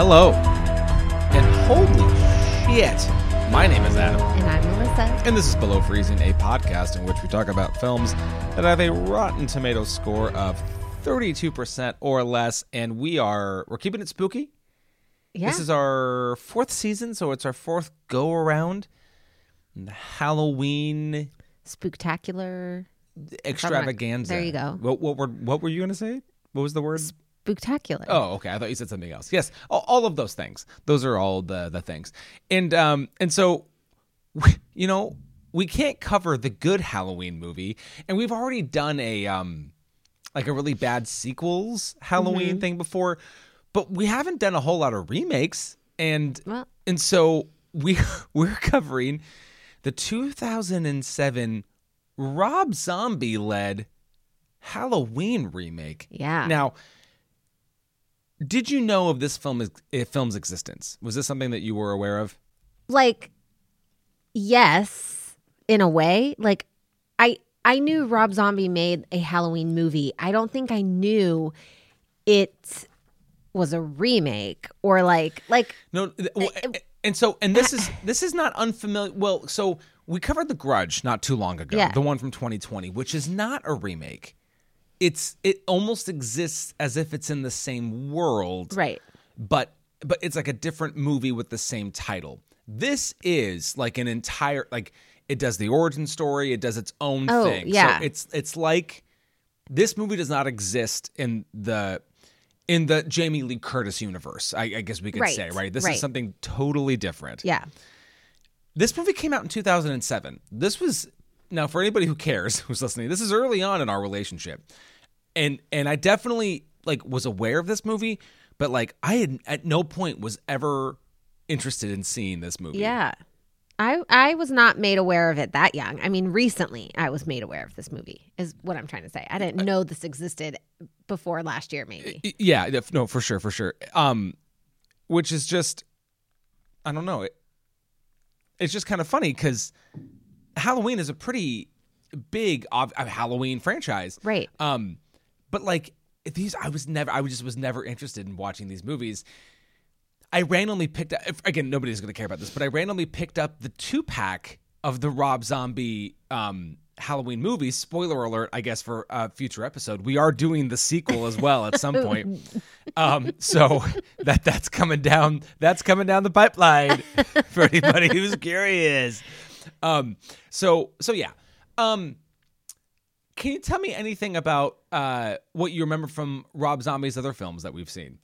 Hello, and holy shit, my name is Adam. And I'm Melissa. And this is Below Freezing, a podcast in which we talk about films that have a Rotten Tomatoes score of 32% or less, and we're keeping it spooky. Yeah. This is our fourth season, so it's our fourth go-around. Halloween Spooktacular. extravaganza. There you go. What were you going to say? What was the word? Spooktacular. Oh, okay. I thought you said something else. Yes, all of those things. Those are all the things. And so, you know, we can't cover the good Halloween movie, and we've already done a really bad sequels Halloween thing before, but we haven't done a whole lot of remakes, and so we're covering the 2007 Rob Zombie led Halloween remake. Yeah. Now, did you know of this film's existence? Was this something that you were aware of? Like, yes, in a way. Like, I knew Rob Zombie made a Halloween movie. I don't think I knew it was a remake or like No, and this is not unfamiliar. Well, so we covered The Grudge not too long ago, Yeah. the one from 2020, which is not a remake. It almost exists as if it's in the same world, right. But it's like a different movie with the same title. This is like an entire, like, it does the origin story, it does its own thing. Yeah. So it's like this movie does not exist in the Jamie Lee Curtis universe. I guess we could say, right? This is something totally different. Yeah. This movie came out in 2007. This was, now for anybody who cares, who's listening, this is early on in our relationship. And I definitely was aware of this movie, but I had at no point was ever interested in seeing this movie. Yeah. I was not made aware of it that young. I mean, recently I was made aware of this movie is what I'm trying to say. I didn't know this existed before last year, maybe. Yeah, no, for sure. Which is just, I don't know. It's just kind of funny because Halloween is a pretty big Halloween franchise. Right. But these, I was never interested in watching these movies. I randomly picked up, again, nobody's going to care about this, but I randomly picked up the 2-pack of the Rob Zombie Halloween movies. Spoiler alert, I guess, for a future episode. We are doing the sequel as well at some point. So that's coming down the pipeline for anybody who's curious. So yeah. Can you tell me anything about what you remember from Rob Zombie's other films that we've seen?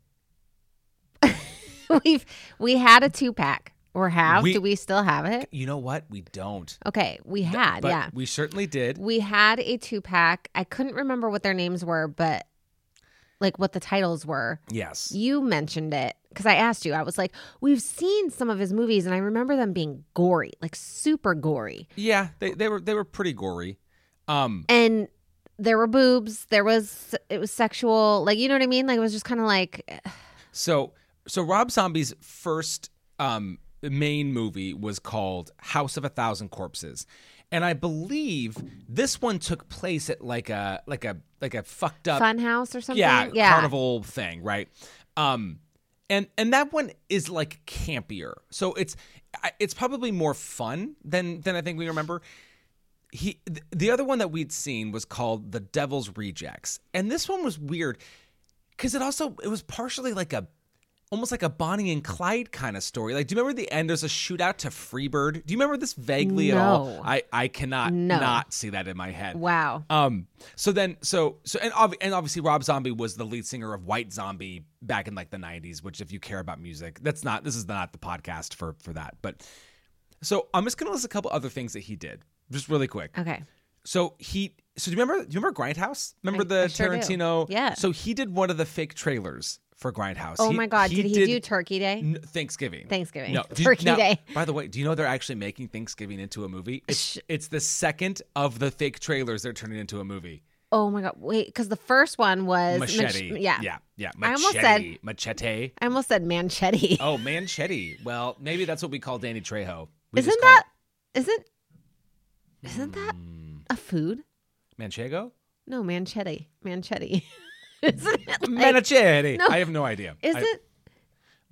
We had a 2-pack or have. Do we still have it? You know what? We don't. Okay, we had, But yeah. we certainly did. We had a 2-pack. I couldn't remember what their names were, but what the titles were. Yes. You mentioned it because I asked you. I was like, we've seen some of his movies and I remember them being gory, super gory. Yeah, they were pretty gory. And there were boobs. It was sexual. You know what I mean? It was just kind of So Rob Zombie's first main movie was called House of a Thousand Corpses, and I believe this one took place at like a fucked up fun house or something. Yeah, carnival thing, right? And that one is campier, so it's probably more fun than I think we remember. The other one that we'd seen was called The Devil's Rejects, and this one was weird because it was partially almost like a Bonnie and Clyde kind of story. Do you remember the end? There's a shootout to Freebird. Do you remember this vaguely at all? I cannot not see that in my head. Wow. And obviously Rob Zombie was the lead singer of White Zombie back in the 90s, which if you care about music, this is not the podcast for that. But so I'm just going to list a couple other things that he did just really quick. Okay. So do you remember Grindhouse? Remember the sure Tarantino? Do. Yeah. So he did one of the fake trailers for Grindhouse. Oh my God! Did he do Turkey Day? Thanksgiving. No, Turkey Day. By the way, do you know they're actually making Thanksgiving into a movie? It's the second of the fake trailers they're turning into a movie. Oh my God! Wait, because the first one was Machete. Yeah. Machete. I almost said Machete. I almost said Manchetti. Oh, Manchetti. Well, maybe that's what we call Danny Trejo. Isn't that a food? Manchego? No, Manchetti. Isn't it Manchetti. No, I have no idea. Is it?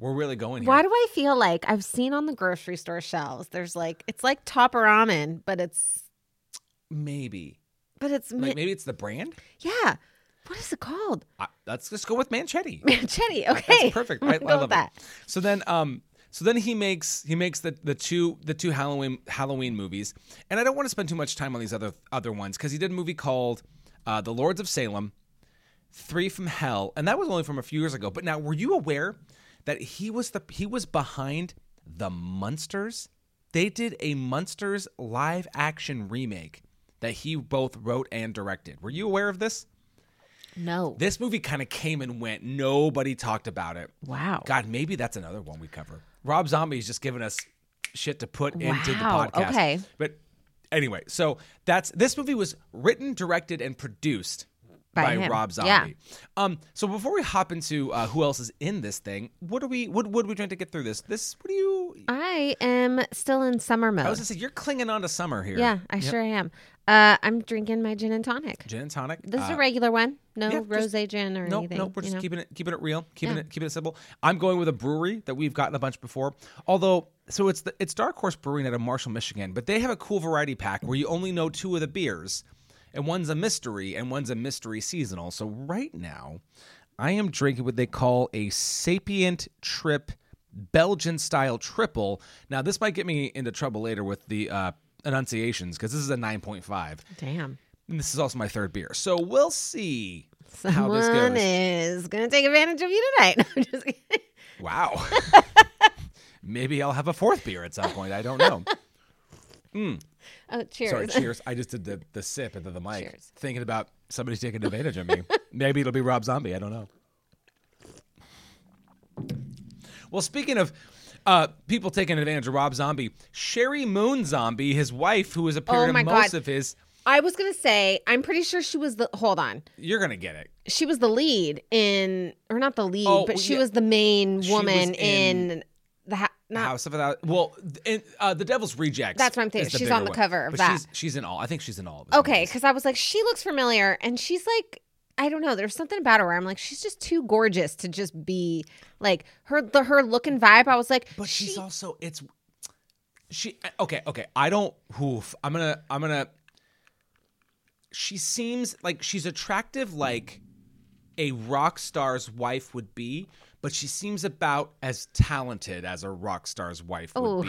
We're really going here. Why do I feel like I've seen on the grocery store shelves? There's like it's like Top Ramen, but it's maybe maybe it's the brand. Yeah. What is it called? Let's just go with Manchetti. Manchetti. Okay, That's perfect. I love that. it. So then he makes the two Halloween movies, and I don't want to spend too much time on these other ones because he did a movie called The Lords of Salem, 3 from Hell, and that was only from a few years ago. But now, were you aware that he was behind the Munsters? They did a Munsters live action remake that he both wrote and directed. Were you aware of this? No. This movie kind of came and went. Nobody talked about it. Wow. God, maybe that's another one we cover. Rob Zombie's just giving us shit to put into the podcast. Okay. But anyway, so this movie was written, directed, and produced by him. Rob Zombie. Yeah. So before we hop into who else is in this thing, what are we trying to get through this? What do you? I am still in summer mode. I was gonna say you're clinging on to summer here. Yeah, I sure am. I'm drinking my gin and tonic. Gin and tonic. This is a regular one. No rosé gin or anything. Nope. We're just keeping it real, keeping it simple. I'm going with a brewery that we've gotten a bunch before. Although, so it's Dark Horse Brewing out of Marshall, Michigan, but they have a cool variety pack where you only know 2 of the beers, and one's a mystery and one's a mystery seasonal. So right now, I am drinking what they call a Sapient Trip Belgian style triple. Now, this might get me into trouble later with the enunciations because this is a 9.5. Damn. And this is also my 3rd beer. So we'll see how this goes. Someone is going to take advantage of you tonight. No, I'm just kidding. Wow. Maybe I'll have a 4th beer at some point. I don't know. Oh, cheers. Sorry, cheers. I just did the sip into the mic. Cheers. Thinking about somebody taking advantage of me. Maybe it'll be Rob Zombie. I don't know. Well, speaking of people taking advantage of Rob Zombie, Sherry Moon Zombie, his wife, who has appeared in most of his... I was going to say, I'm pretty sure she was hold on. You're going to get it. She was the lead or not the lead, but she was the main woman in the House of Without. Well, The Devil's Rejects. That's what I'm thinking. She's on the cover of that. She's in all. I think she's in all of it. Okay, because I was like, she looks familiar, and she's like, I don't know. There's something about her where I'm like, she's just too gorgeous to just be like her look and vibe. I was like, but she's also okay. I don't. I'm gonna. She seems like she's attractive, like a rock star's wife would be, but she seems about as talented as a rock star's wife would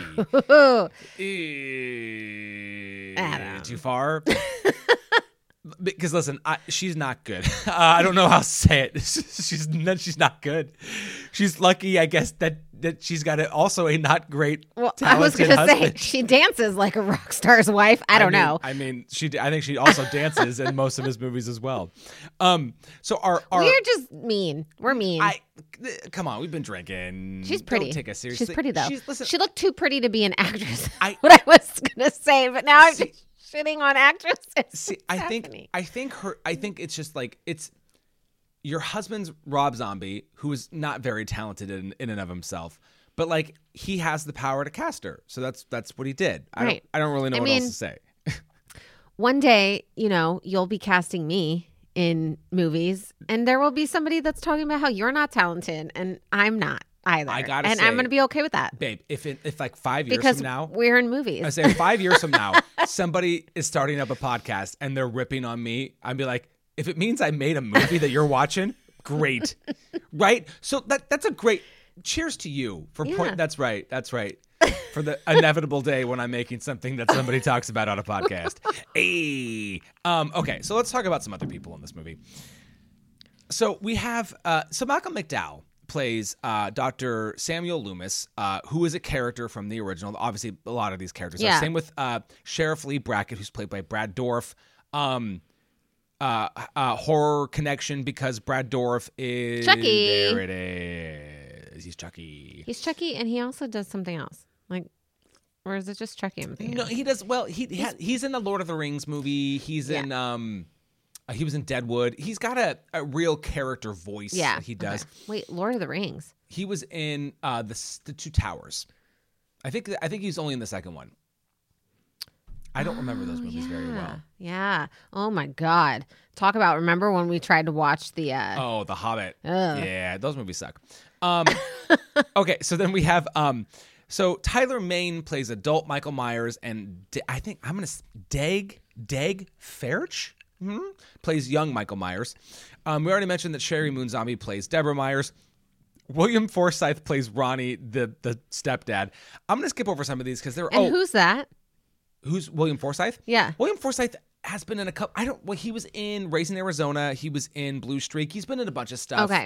be. Too far? Because listen, she's not good. I don't know how to say it. She's not good. She's lucky, I guess, that she's got also a not great. Well, I was going to say she dances like a rock star's wife. I don't know. I mean, I think she also dances in most of his movies as well. So we're just mean. We're mean. Come on, we've been drinking. She's pretty. Don't take us seriously. She's pretty though. Listen, she looked too pretty to be an actress. What I was going to say, but now I'm just shitting on actresses. See, I think it's just like it's your husband's Rob Zombie, who is not very talented in and of himself, but like he has the power to cast her. So that's what he did. I don't really know what else to say. One day, you'll be casting me in movies, and there will be somebody that's talking about how you're not talented and I'm not either. I'm going to be okay with that, babe. If like 5 years from now, we're in movies. I say 5 years from now, somebody is starting up a podcast and they're ripping on me, I'd be like, if it means I made a movie that you're watching, great, right? So that's a great cheers to you for point. That's right. For the inevitable day when I'm making something that somebody talks about on a podcast. Hey, okay. So let's talk about some other people in this movie. So we have Malcolm McDowell plays Dr. Samuel Loomis, who is a character from the original. Obviously, a lot of these characters are. Same with Sheriff Lee Brackett, who's played by Brad Dourif. Horror connection because Brad Dourif is Chucky. There it is. He's Chucky. He's Chucky, and he also does something else. Like, or is it just Chucky? No, he does. Well, he's in the Lord of the Rings movie. He's in he was in Deadwood. He's got a real character voice. Yeah, that he does. Okay. Wait, Lord of the Rings. He was in the Two Towers. I think he's only in the second one. I don't remember those movies very Yeah. well. Yeah. Oh my God. Talk about, remember when we tried to watch the Oh, The Hobbit. Ugh. Yeah, those movies suck. Okay, so then we have so Tyler Mane plays adult Michael Myers, and I think I'm gonna Dag Fairch plays young Michael Myers. We already mentioned that Sherry Moon Zombie plays Deborah Myers. William Forsythe plays Ronnie, the stepdad. I'm gonna skip over some of these because they're And who's that? who's William Forsythe? Yeah. William Forsythe has been in a couple. He was in Raising Arizona. He was in Blue Streak. He's been in a bunch of stuff. Okay.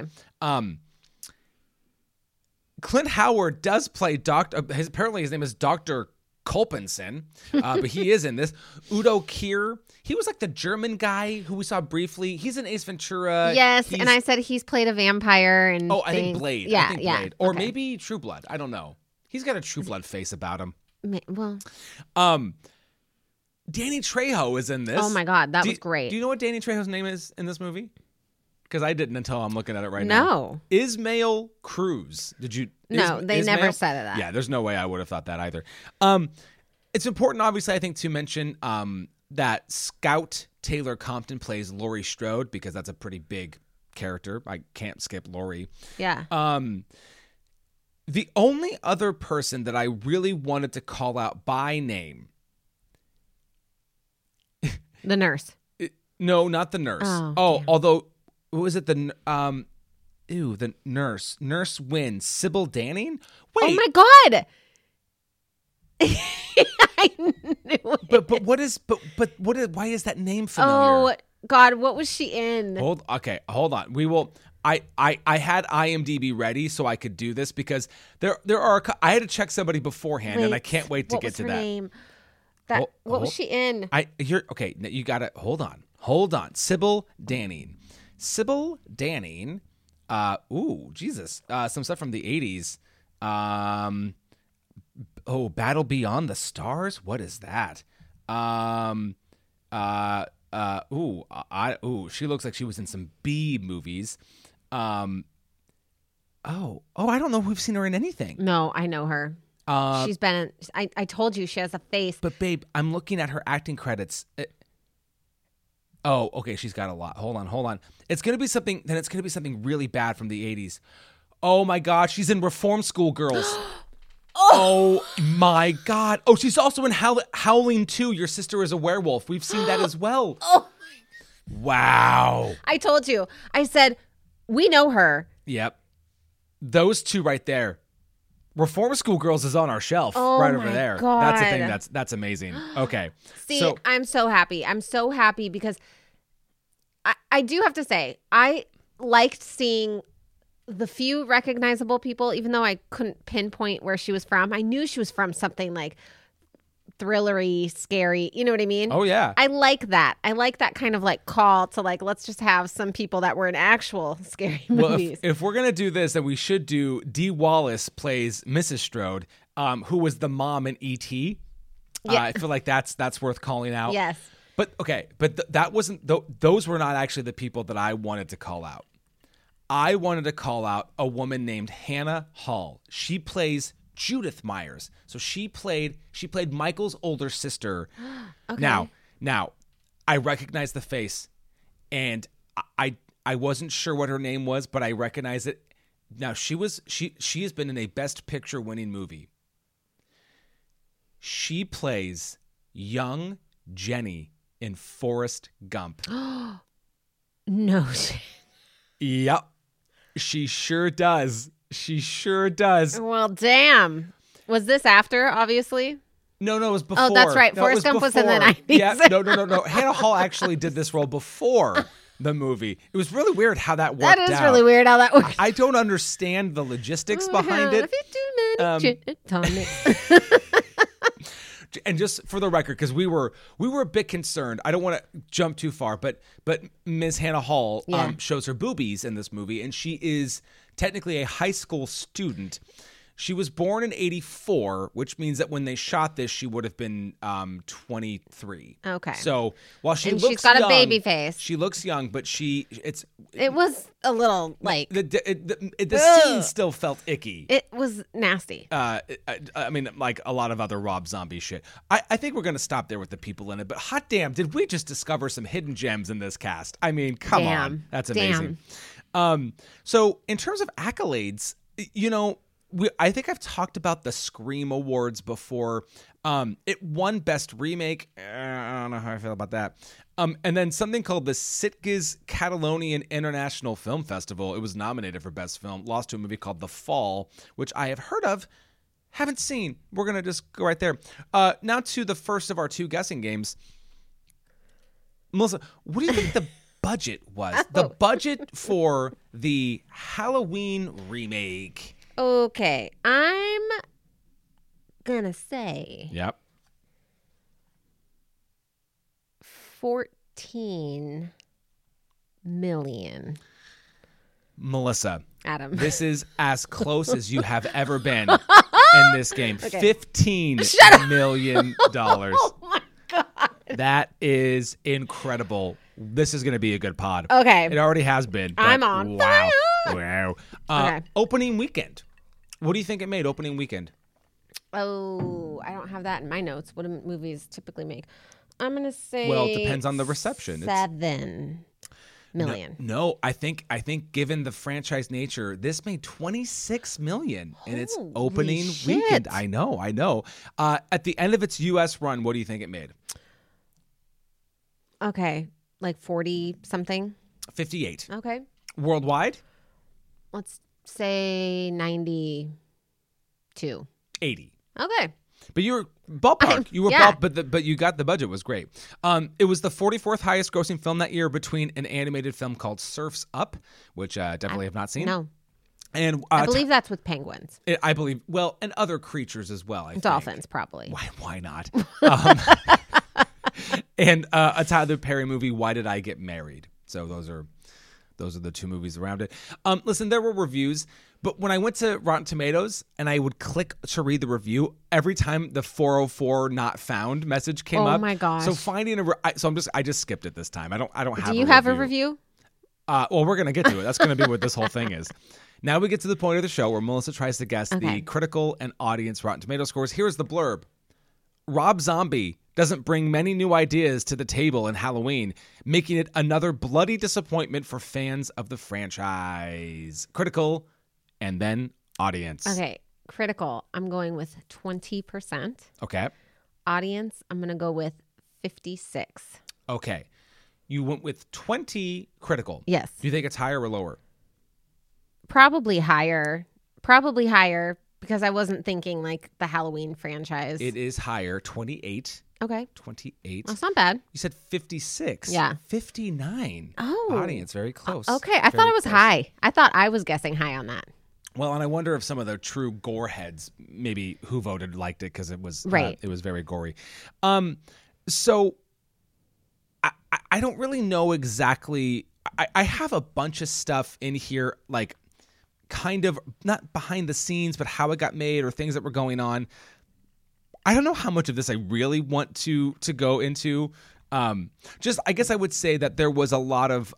Clint Howard does play Doctor. Apparently, his name is Dr. Kolpenson, but he is in this. Udo Kier. He was like the German guy who we saw briefly. He's in Ace Ventura. Yes, and I said he's played a vampire and I think Blade. Yeah, I think yeah. Blade. Or Okay. maybe True Blood. I don't know. He's got a True Blood face about him. Well, Danny Trejo is in this. oh my God, that was great. Do you know what Danny Trejo's name is in this movie? Because I didn't until I'm looking at it right now. No. Ismael Cruz. Did you? No, they Ismael? never said that. Yeah, there's no way I would have thought that either. It's important, obviously, I think, to mention that Scout Taylor Compton plays Laurie Strode because that's a pretty big character. I can't skip Laurie. Yeah. The only other person that I really wanted to call out by name. The nurse. No, not the nurse. Oh, damn. Although, who was it? The nurse. Nurse Wynn. Sybil Danning? Wait. Oh my God. I knew it. But why is that name familiar? Oh God, what was she in? Hold on. We will. I had IMDb ready so I could do this because there are. I had to check somebody beforehand, and I can't wait to what get was to her that. Name? What was she in? You're okay. You got to hold on. Sybil Danning. Sybil Danning. Ooh, Jesus. Some stuff from the 80s. Battle Beyond the Stars. What is that? She looks like she was in some B movies. I don't know if we've seen her in anything. No, I know her. She's been in, I told you she has a face. But babe, I'm looking at her acting credits. Okay, she's got a lot. Hold on. It's gonna be something really bad from the 80s. Oh my God, she's in Reform School Girls. Oh my God. Oh, she's also in Howling 2, Your Sister is a Werewolf. We've seen that as well. Oh my. Wow. I told you. I said, we know her. Yep. Those two right there. Reform School Girls is on our shelf right over there. God. That's the thing that's amazing. Okay. See, I'm so happy. I'm so happy because I do have to say, I liked seeing the few recognizable people, even though I couldn't pinpoint where she was from. I knew she was from something like thrillery, scary. You know what I mean? Oh, yeah. I like that. I like that kind of like call to like, let's just have some people that were in actual scary movies. Well, if we're going to do this, then we should do Dee Wallace plays Mrs. Strode, who was the mom in E.T. Yeah. I feel like that's worth calling out. Yes. But okay, that wasn't those were not actually the people that I wanted to call out. I wanted to call out a woman named Hannah Hall. She plays Judith Myers. So she played Michael's older sister. Okay. Now, I recognize the face, and I wasn't sure what her name was, but I recognize it. Now she has been in a Best Picture winning movie. She plays young Jenny in Forrest Gump. No. Yep. She sure does. She sure does. Well, damn. Was this after, obviously? No, it was before. Oh, that's right. No, Forrest Gump was in the before. 90s. Yeah, no. Hannah Hall actually did this role before the movie. It was really weird how that worked out. That is really weird how that works. I don't understand the logistics behind it. And just for the record, because we were a bit concerned. I don't want to jump too far, but Ms. Hannah Hall shows her boobies in this movie, and she is technically a high school student. She was born in 84, which means that when they shot this, she would have been 23. Okay. So while she's got young, a baby face. she looks young, but It was a little like the scene still felt icky. it was nasty. I mean, like a lot of other Rob Zombie shit. I think we're going to stop there with the people in it, but hot damn, did we just discover some hidden gems in this cast? I mean, come on. That's amazing. So in terms of accolades, I think I've talked about the Scream Awards before. It won Best Remake. I don't know how I feel about that. And then something called the Sitges Catalonian International Film Festival. It was nominated for Best Film, lost to a movie called The Fall, which I have heard of, haven't seen. We're going to just go right there. Now to the first of our two guessing games. Melissa, what do you think the budget was? The budget for the Halloween remake. Okay, I'm gonna say Yep. 14 million. Melissa, Adam. this is as close as you have ever been in this game. Okay. $15 million. Oh my God. That is incredible. This is going to be a good pod. Okay. It already has been. But I'm on wow. fire. Wow. Okay. Opening weekend. What do you think it made opening weekend? Oh, I don't have that in my notes. What do movies typically make? I'm gonna say. Well, it depends on the reception. 7 million. No, I think given the franchise nature, this made 26 million in its Holy opening shit. weekend. I know. At the end of its U.S. run, what do you think it made? Okay, like 40 something. 58. Okay, Worldwide, let's say 92. 80. Okay. But you were ballpark. You were yeah. but you got the budget was great. It was the 44th highest grossing film that year between an animated film called Surf's Up, which definitely have not seen. No, And I believe that's with penguins, I believe and other creatures as well. I think. dolphins, probably. Why not? And a Tyler Perry movie, Why Did I Get Married? So those are the two movies around it. Listen, there were reviews, but when I went to Rotten Tomatoes and I would click to read the review, every time the 404 not found message came up. Oh my gosh! So finding I just skipped it this time. I don't have. Do you have a review? Well, we're gonna get to it. That's gonna be what this whole thing is. Now we get to the point of the show where Melissa tries to guess the critical and audience Rotten Tomato scores. Here's the blurb. Rob Zombie doesn't bring many new ideas to the table in Halloween, making it another bloody disappointment for fans of the franchise. Critical and then audience. Okay, critical. I'm going with 20%. Okay. Audience, I'm going to go with 56. Okay. You went with 20 critical. Yes. Do you think it's higher or lower? Probably higher. Probably higher because I wasn't thinking like the Halloween franchise. It is higher, 28. Okay. 28. That's not bad. You said 56. Yeah. 59. Oh. Audience, very close. Okay. I thought it was high. I thought I was guessing high on that. Well, and I wonder if some of the true gore heads, maybe who voted, liked it because it was right. It was very gory. So I don't really know exactly. I have a bunch of stuff in here, like kind of not behind the scenes, but how it got made or things that were going on. I don't know how much of this I really want to go into. Just I guess I would say that there was a lot of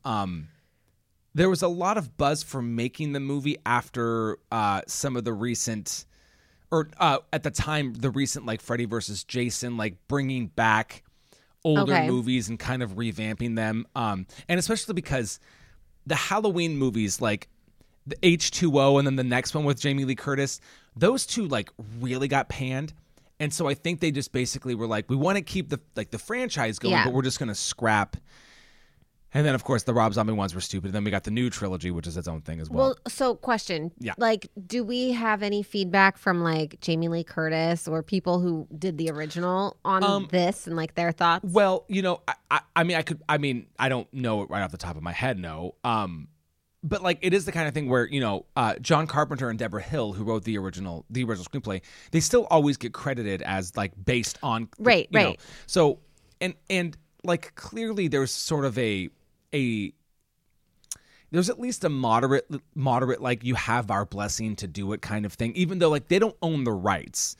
buzz for making the movie after some of the recent, or at the time, the recent like Freddy versus Jason, like bringing back older movies and kind of revamping them. And especially because the Halloween movies, like the H2O and then the next one with Jamie Lee Curtis, those two like really got panned. And so I think they just basically were like, we want to keep the franchise going, but we're just going to scrap. And then, of course, the Rob Zombie ones were stupid. And then we got the new trilogy, which is its own thing as well. Well, so question. Yeah. Like, do we have any feedback from like Jamie Lee Curtis or people who did the original on this and like their thoughts? Well, I don't know it right off the top of my head, no. But like it is the kind of thing where, John Carpenter and Deborah Hill, who wrote the original screenplay, they still always get credited as like based on right. So and like clearly there's sort of a there's at least a moderate like you have our blessing to do it kind of thing, even though like they don't own the rights.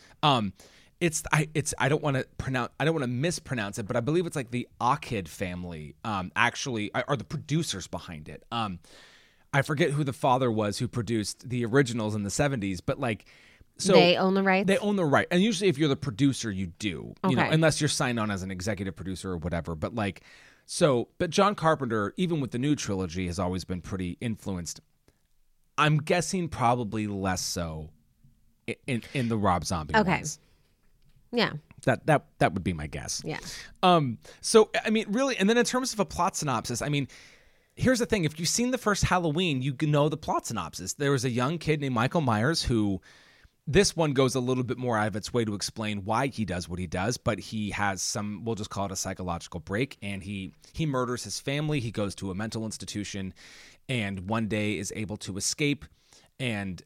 I don't want to mispronounce it, but I believe it's like the Akid family actually are the producers behind it. I forget who the father was who produced the originals in the 70s, but like so they own the rights. They own the right. And usually if you're the producer, you do. You know, Okay. unless you're signed on as an executive producer or whatever. But like but John Carpenter, even with the new trilogy, has always been pretty influenced. I'm guessing probably less so in the Rob Zombie ones. Yeah. That would be my guess. Yeah. So I mean, really, and then in terms of a plot synopsis, I mean, here's the thing: if you've seen the first Halloween, you know the plot synopsis. There was a young kid named Michael Myers who. This one goes a little bit more out of its way to explain why he does what he does, but he has some, we'll just call it a psychological break, and he murders his family. He goes to a mental institution, and one day is able to escape, and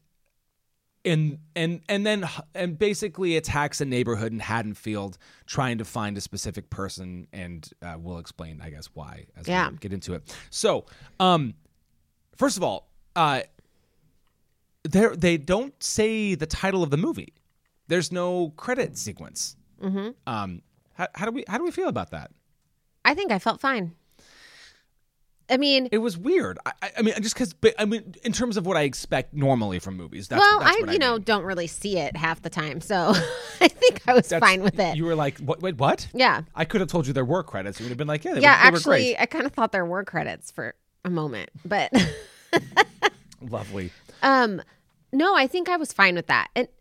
basically attacks a neighborhood in Haddonfield, trying to find a specific person, and we'll explain, I guess, why as we get into it. So, first of all, they don't say the title of the movie. There's no credit sequence. Mm-hmm. How do we feel about that? I think I felt fine. I mean, it was weird. I mean, just because. I mean, in terms of what I expect normally from movies. That's I what I mean. don't really see it half the time, so I think I was fine with it. You were like, wait, what? Yeah. I could have told you there were credits. You would have been like, yeah, they were actually, great. I kind of thought there were credits for a moment, but Lovely. No, I think I was fine with that. And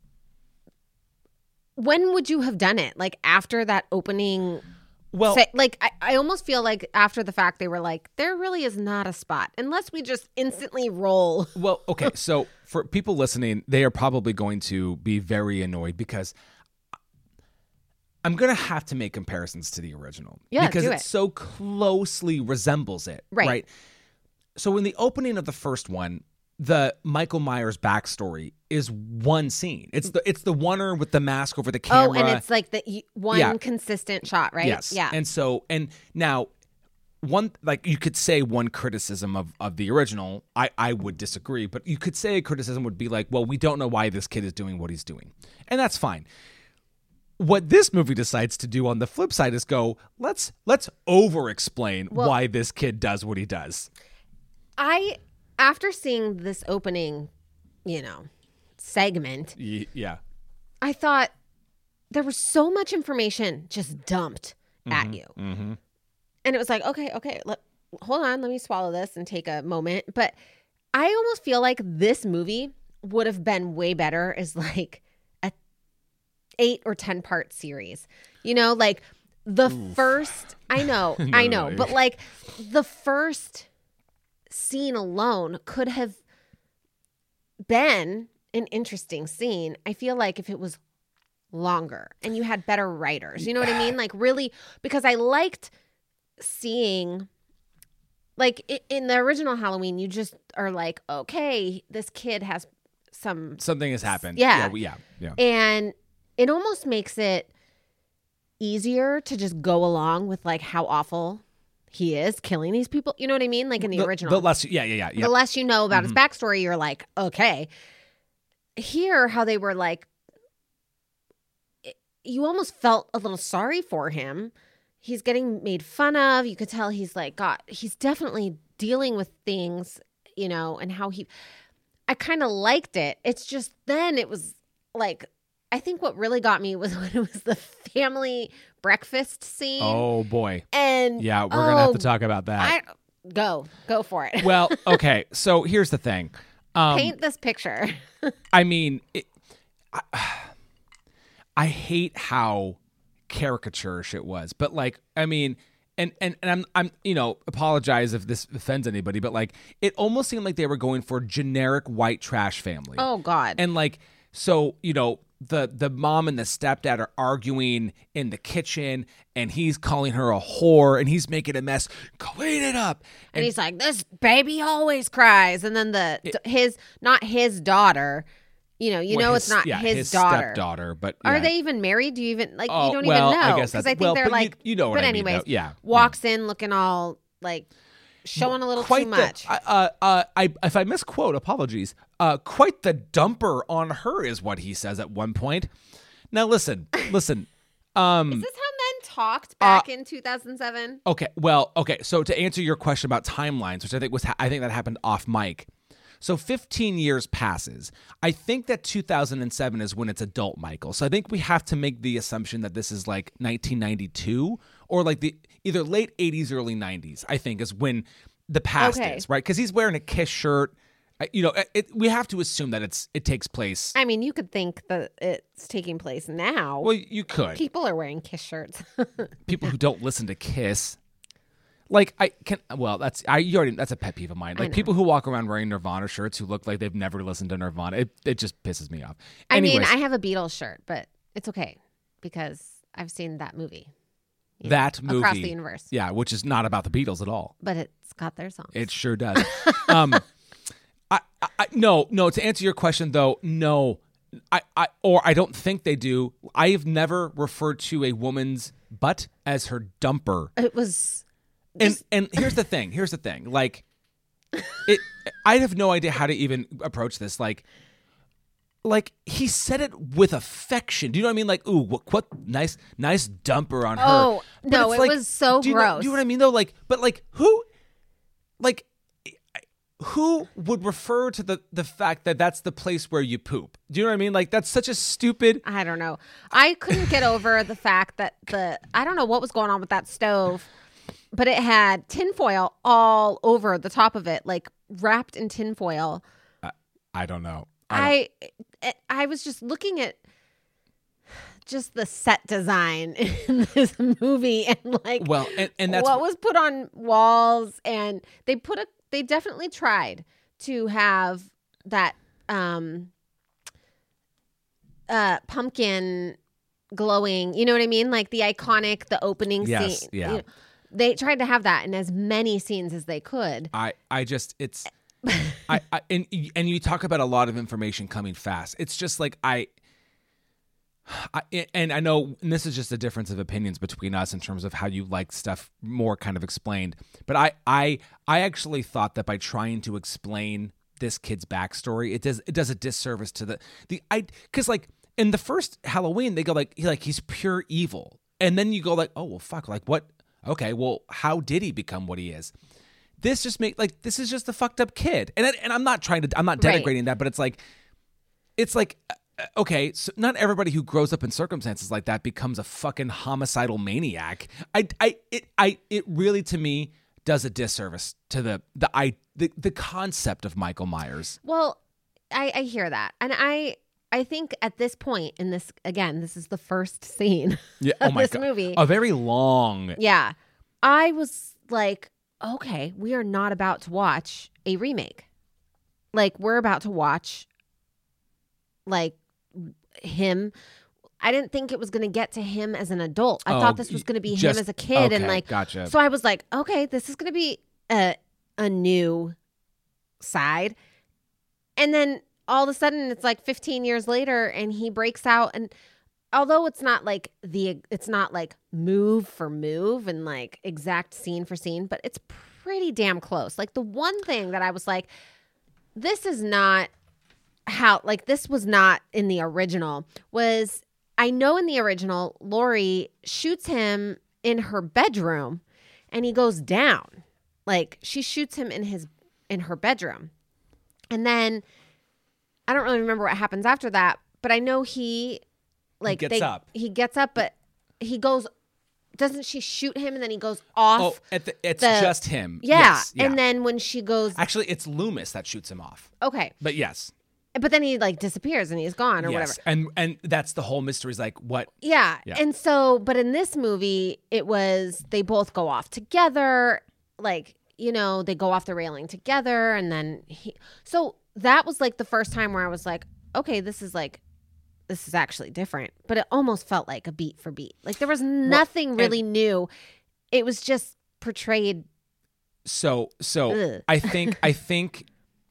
when would you have done it? Like after that opening? Well, I almost feel like after the fact they were like, there really is not a spot unless we just instantly roll. Well, okay. So for people listening, they are probably going to be very annoyed because I'm going to have to make comparisons to the original. Yeah, because do it so closely resembles it. Right. So in the opening of the first one, the Michael Myers backstory is one scene. It's the oneer with the mask over the camera. Oh, and it's like the one consistent shot, right? Yes. Yeah. And now you could say one criticism of the original, I would disagree, but you could say a criticism would be like, well, we don't know why this kid is doing what he's doing. And that's fine. What this movie decides to do on the flip side is go, let's over explain why this kid does what he does. After seeing this opening, segment, yeah, I thought there was so much information just dumped at you. Mm-hmm. And it was like, okay, hold on, let me swallow this and take a moment. But I almost feel like this movie would have been way better as like a 8 or 10 part series. Like the first, I know, but like the first scene alone could have been an interesting scene. I feel like if it was longer and you had better writers, you know what I mean? Like really, because I liked seeing, like in the original Halloween, you just are like, okay, this kid has something has happened. Yeah. Yeah. And it almost makes it easier to just go along with like how awful he is killing these people. You know what I mean? Like in the original. The less, yeah. The less you know about his backstory, you're like, okay. Here, how they were like, you almost felt a little sorry for him. He's getting made fun of. You could tell he's definitely dealing with things, and how I kind of liked it. It's just then it was like, I think what really got me was when it was the family breakfast scene. Oh boy. And yeah, we're going to have to talk about that. Go for it. Well, okay. So here's the thing. Paint this picture. I mean, I hate how caricaturish it was, but like, I mean, and I'm apologize if this offends anybody, but like, it almost seemed like they were going for generic white trash family. Oh God. And like, so, the mom and the stepdad are arguing in the kitchen, and he's calling her a whore, and he's making a mess. Clean it up. And he's like, this baby always cries. And then not his daughter, it's not his daughter. Stepdaughter, but are they even married? Do you even you don't even know? I guess because I think they're like, you know what but I mean, anyways, though. Yeah, walks in looking all like showing a little too much. If I misquote, apologies. Quite the dumper on her is what he says at one point. Now listen. Is this how men talked back in 2007? Okay. So to answer your question about timelines, which I think that happened off mic. So 15 years passes. I think that 2007 is when it's adult Michael. So I think we have to make the assumption that this is like 1992 or like the either late 80s, early 90s, I think is when the past is, right? Because he's wearing a Kiss shirt. We have to assume that it takes place. I mean, you could think that it's taking place now. Well, you could. People are wearing Kiss shirts. People who don't listen to Kiss. Like that's a pet peeve of mine. Like people who walk around wearing Nirvana shirts who look like they've never listened to Nirvana. It just pisses me off. Anyways, I have a Beatles shirt, but it's okay because I've seen that movie. That movie Across the Universe. Yeah, which is not about the Beatles at all. But it's got their songs. It sure does. No. To answer your question though, no. I don't think they do. I have never referred to a woman's butt as her dumper. It was. And here's the thing. Like, I have no idea how to even approach this. Like he said it with affection. Do you know what I mean? Like, ooh, what nice dumper on her. Oh no, it was so gross. Do you know what I mean though? Like, but like who would refer to the fact that that's the place where you poop? Do you know what I mean? Like, that's such a stupid. I don't know. I couldn't get over the fact that I don't know what was going on with that stove. But it had tinfoil all over the top of it, like wrapped in tinfoil. I don't know. I was just looking at just the set design in this movie and like and that's what was put on walls, and they definitely tried to have that pumpkin glowing. You know what I mean? Like the iconic, the opening scene. Yeah. They tried to have that in as many scenes as they could. And you talk about a lot of information coming fast. It's just like and I know and this is just a difference of opinions between us in terms of how you like stuff more kind of explained. But I actually thought that by trying to explain this kid's backstory, it does a disservice to because like in the first Halloween they go like he's pure evil, and then you go like, oh well fuck, like what? Okay, well, how did he become what he is? This just this is just a fucked up kid, and I'm not denigrating that, but it's like, okay, so not everybody who grows up in circumstances like that becomes a fucking homicidal maniac. It really to me does a disservice to the concept of Michael Myers. Well, I hear that, and I think at this point in this, again, this is the first scene of this movie. A very long. Yeah. I was like, okay, we are not about to watch a remake. Like, we're about to watch, like, him. I didn't think it was going to get to him as an adult. I thought this was going to be him as a kid. Okay, and like, gotcha. So I was like, okay, this is going to be a new side. And then all of a sudden it's like 15 years later and he breaks out, and although it's not like move for move and like exact scene for scene, but it's pretty damn close. Like the one thing that I was like, this is not how, like this was not in the original, was I know in the original Laurie shoots him in her bedroom and he goes down. Like she shoots him in her bedroom. And then I don't really remember what happens after that, but I know he gets up, but he goes, doesn't she shoot him and then he goes off? Oh, it's just him. Yeah. Yes, yeah. And then when she goes. Actually, it's Loomis that shoots him off. Okay. But yes. But then he like disappears and he's gone or whatever. And that's the whole mystery, is like what? Yeah. And so, but in this movie, it was, they both go off together. Like, they go off the railing together, and then so that was like the first time where I was like, okay, this is actually different, but it almost felt like a beat for beat. Like there was nothing really new. It was just portrayed. So I think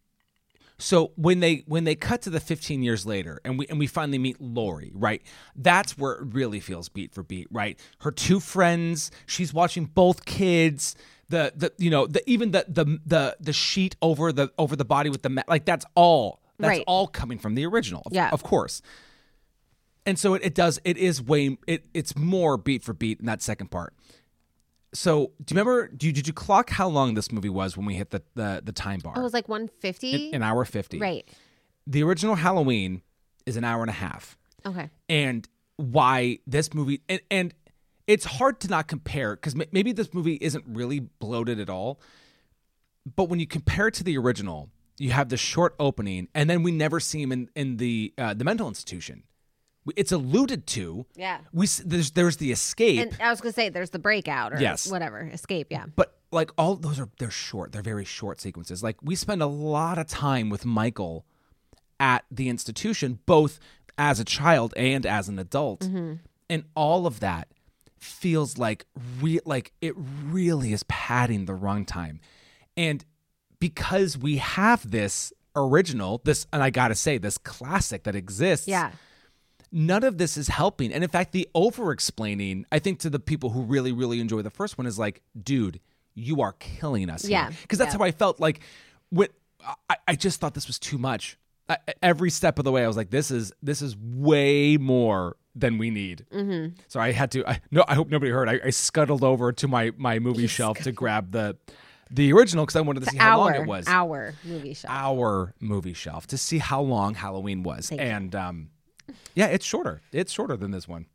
so when they cut to the 15 years later and we finally meet Laurie, right? That's where it really feels beat for beat, right? Her two friends, she's watching both kids. the you know the even the sheet over the body with the like that's all Right. coming from the original. Yeah. Of course. And so it's more beat for beat in that second part. So do you remember? Did you clock how long this movie was when we hit the time bar? It was like 150. An hour 50. Right. The original Halloween is an hour and a half. Okay. And why this movie and it's hard to not compare because maybe this movie isn't really bloated at all. But when you compare it to the original, you have the short opening, and then we never see him in the mental institution. It's alluded to. Yeah. There's the escape. And I was gonna say there's the breakout or Yes. whatever escape. Yeah. But like all those they're short. They're very short sequences. Like we spend a lot of time with Michael at the institution, both as a child and as an adult, and all of that feels like it really is padding the wrong time. And because we have this original, and I gotta say, this classic that exists, Yeah. none of this is helping. And in fact, the over-explaining, I think to the people who really, really enjoy the first one is like, dude, you are killing us Yeah. here. Because that's how I felt. Like, when I just thought this was too much. Every step of the way, I was like, this is way more than we need. Mm-hmm. So I had to, I hope nobody heard. I scuttled over to my movie shelf to grab the original because I wanted to see how long it was. Our movie shelf. Our movie shelf to see how long Halloween was. Thank you. And yeah, it's shorter. It's shorter than this one.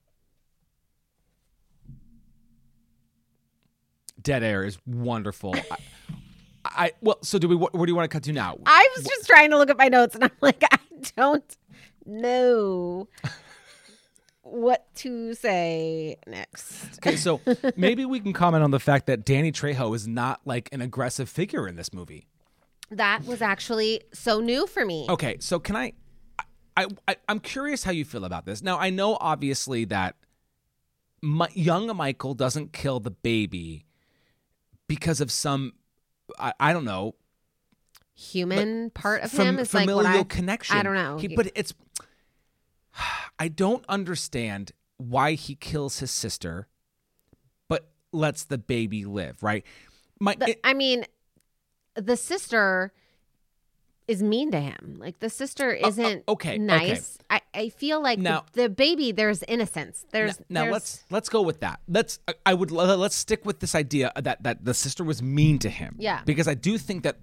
Dead Air is wonderful. Well, so where do you want to cut to now? I was just trying to look at my notes, and I'm like, I don't know what to say next. Okay, so maybe we can comment on the fact that Danny Trejo is not like an aggressive figure in this movie. That was actually so new for me. Okay, so can I'm curious how you feel about this. Now, I know obviously that young Michael doesn't kill the baby because of some, I don't know, Human part of him is like familial connection. I don't know. But it's, I don't understand why he kills his sister, but lets the baby live. Right? I mean, the sister is mean to him. Like the sister isn't nice. Okay. I feel like now, the baby, there's innocence. There's let's go with that. Let's stick with this idea that the sister was mean to him. Yeah. Because I do think that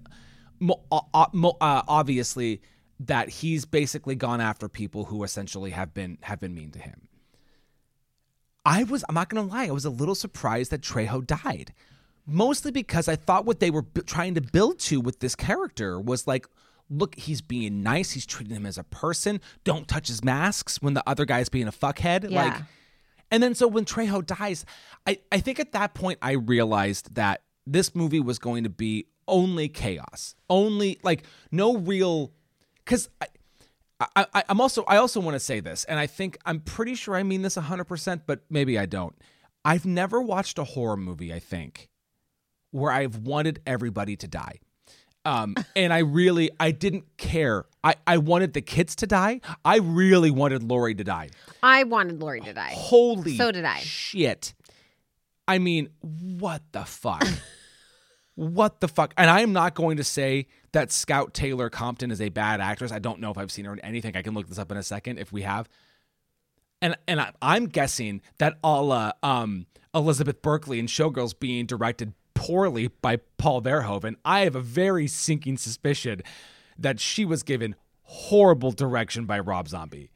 obviously that he's basically gone after people who essentially have been mean to him. I'm not going to lie, I was a little surprised that Trejo died. Mostly because I thought what they were trying to build to with this character was like, look, he's being nice. He's treating him as a person. Don't touch his masks when the other guy's being a fuckhead. Yeah. Like, and then so when Trejo dies, I think at that point I realized that this movie was going to be only chaos, only like no real. Because I also want to say this, and I'm pretty sure I mean this 100%, but maybe I don't. I've never watched a horror movie, I think, where I've wanted everybody to die. And I didn't care. I wanted the kids to die. I really wanted Laurie to die. I wanted Laurie to die. Holy so did I. Shit. I mean, what the fuck? What the fuck? And I am not going to say that Scout Taylor Compton is a bad actress. I don't know if I've seen her in anything. I can look this up in a second if we have. And I'm guessing that a la Elizabeth Berkley in Showgirls being directed poorly by Paul Verhoeven, I have a very sinking suspicion that she was given horrible direction by Rob Zombie.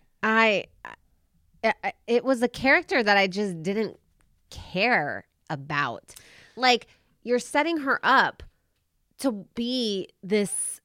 It was a character that I just didn't care about. Like, you're setting her up to be this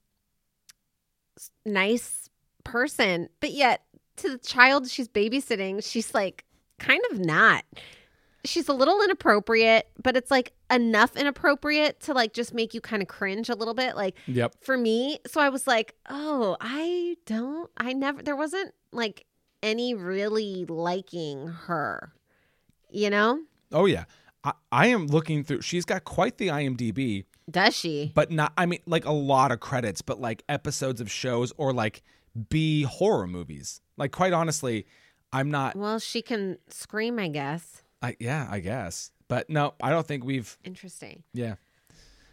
nice person, but yet to the child she's babysitting, she's like kind of not. She's a little inappropriate, but it's like enough inappropriate to like just make you kind of cringe a little bit. Like, yep. For me, so I was like, oh, there wasn't like any really liking her, you know? Oh, yeah. I am looking through. She's got quite the IMDb. Does she? But not, I mean, like a lot of credits, but like episodes of shows or like B horror movies. Like, quite honestly, I'm not. Well, she can scream, I guess. Yeah, I guess. But no, I don't think we've. Interesting. Yeah.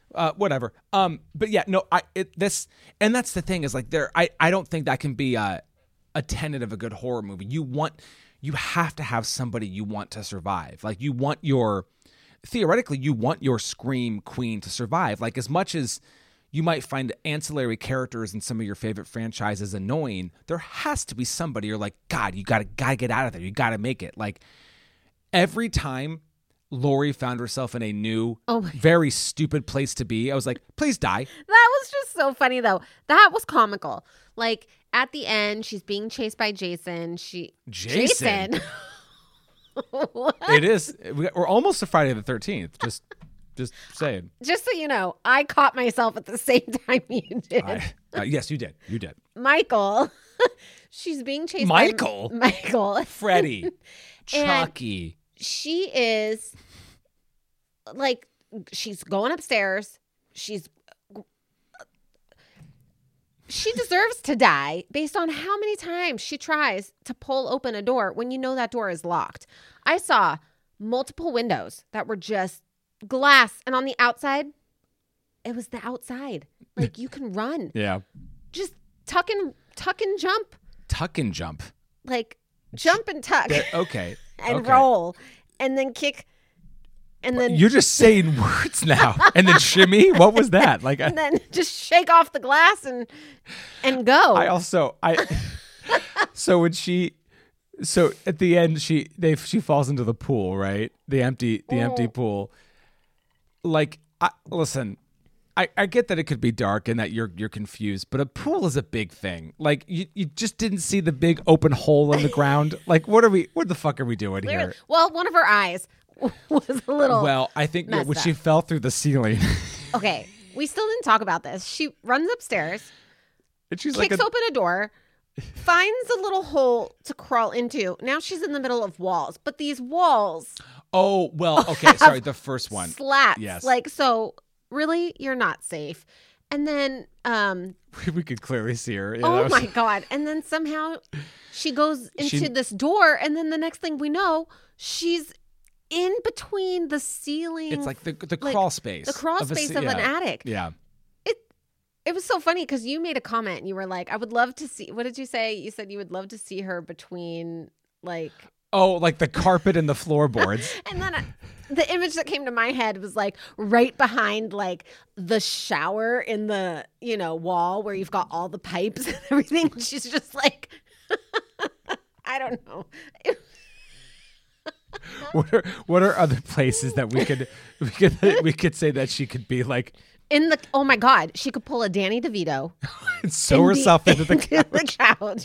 whatever. But yeah, no, and that's the thing is like I don't think that can be a tenet of a good horror movie. You have to have somebody you want to survive. Like theoretically, you want your Scream queen to survive. Like as much as you might find ancillary characters in some of your favorite franchises annoying, there has to be somebody you're like, God, you gotta get out of there. You gotta make it. Like every time Laurie found herself in a new, very stupid place to be, I was like, please die. That was just so funny, though. That was comical. Like, at the end, she's being chased by Jason. Jason? What? It is. We're almost to Friday the 13th. Just saying. Just so you know, I caught myself at the same time you did. Yes, you did. You did. Michael. She's being chased Michael? by Michael. Freddie. Chucky. She is like, she's going upstairs. She deserves to die based on how many times she tries to pull open a door when you know that door is locked. I saw multiple windows that were just glass, and on the outside, it was the outside. Like you can run. Yeah. Just tuck and jump. Tuck and jump. Like jump and tuck. Okay. And roll. And then kick. And then you're just saying words now. And then shimmy. What was that? Like, and then just shake off the glass and go. So at the end she falls into the pool, right? The empty pool. Like, listen, I get that it could be dark and that you're confused, but a pool is a big thing. Like you just didn't see the big open hole in the ground. Like what the fuck are we doing here? Well, one of her eyes was a little. Well, I think when she fell through the ceiling. Okay, we still didn't talk about this. She runs upstairs, and she's kicks open a door, finds a little hole to crawl into. Now she's in the middle of walls, but these walls. Oh well, okay. Sorry, the first one. Slats. Yes. Like so. Really, you're not safe. And then we could clearly see her. Oh my God. And then somehow she goes into this door, and then the next thing we know, she's in between the ceiling. It's like the crawl space. The crawl space of an attic. Yeah. It was so funny because you made a comment and you were like, I would love to see, what did you say? You said you would love to see her between like. Oh, like the carpet and the floorboards. And then the image that came to my head was like right behind like the shower in the, wall where you've got all the pipes and everything. She's just like, I don't know. What are other places that we could say that she could be like oh my God, she could pull a Danny DeVito and sew herself into the couch.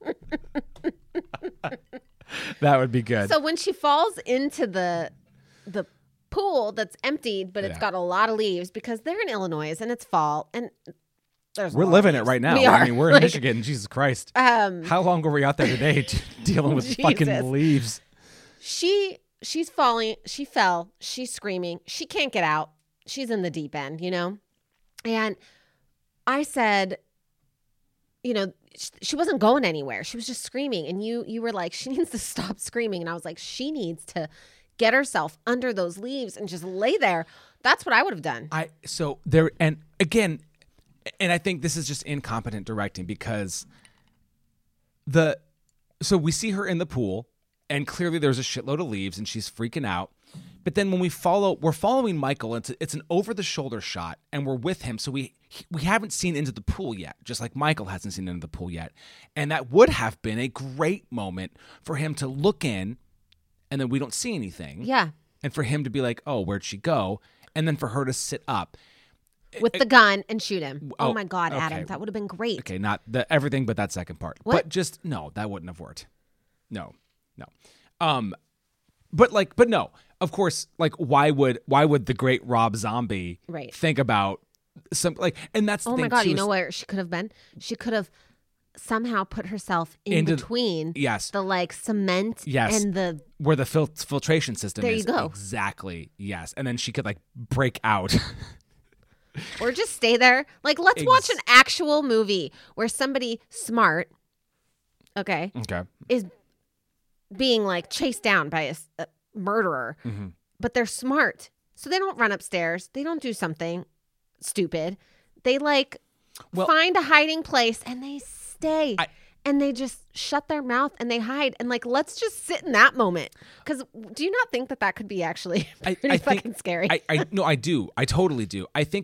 That would be good. So when she falls into the pool that's emptied, but it's got a lot of leaves because they're in Illinois and it's fall and we're living it right now. I mean, we're in Michigan. Jesus Christ. How long were we out there today dealing with fucking leaves? She's falling. She fell. She's screaming. She can't get out. She's in the deep end, And I said, she wasn't going anywhere. She was just screaming. And you were like, she needs to stop screaming. And I was like, she needs to get herself under those leaves and just lay there. That's what I would have done. And I think this is just incompetent directing because so we see her in the pool and clearly there's a shitload of leaves and she's freaking out. But then when we're following Michael, it's an over-the-shoulder shot, and we're with him, so we haven't seen into the pool yet, just like Michael hasn't seen into the pool yet. And that would have been a great moment for him to look in, and then we don't see anything. Yeah. And for him to be like, oh, where'd she go? And then for her to sit up. With the gun and shoot him. Oh my God, okay. Adam, that would have been great. Okay, not everything but that second part. What? But just, no, that wouldn't have worked. No. But no. Of course, like why would the great Rob Zombie think about some and that's the thing. Oh my God, you know where she could have been? She could have somehow put herself in between the cement and the where the filtration system there is. You go. Exactly. Yes. And then she could break out. Or just stay there. Let's watch an actual movie where somebody smart is being chased down by a murderer, but they're smart, so they don't run upstairs, they don't do something, stupid. They find a hiding place and they stay. And they just shut their mouth and they hide. And let's just sit in that moment. Because do you not think that could be actually pretty fucking scary? No, I do. I totally do. I think